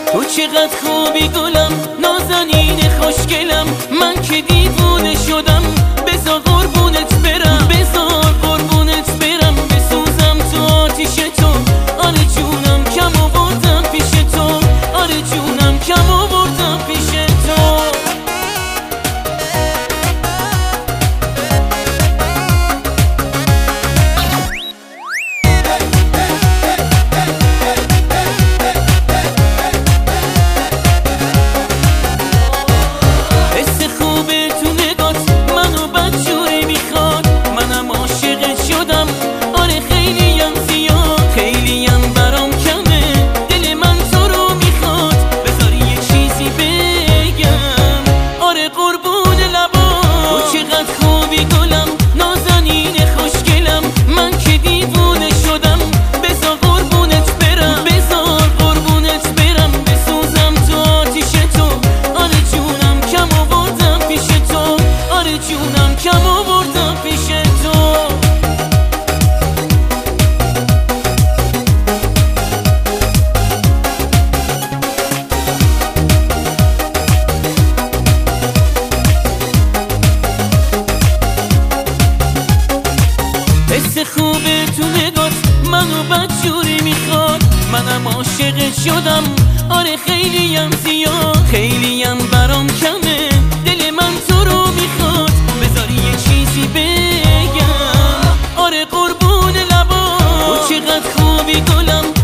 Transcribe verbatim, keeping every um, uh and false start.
تو چقدر خوبی گلم، نازنین خوشگلم، من که دیوونه شدم. بذار قربونت برم، بذار قربونت برم، بسوزم تو آتیش تو. آره جونم کم آوردم پیش تو، آره جونم کم آوردم پیش تو. جونم کم آوردم پیش تو. حس خوبه تو نگات منو بدجوری میخواد، منم عاشقت شدم. آره خیلیم زیاد، خیلیم برام کمه، دل من تو رو میخواد. بذاری یه چیزی بگم، آره قربون لبا. تو چقدر خوبی گلم،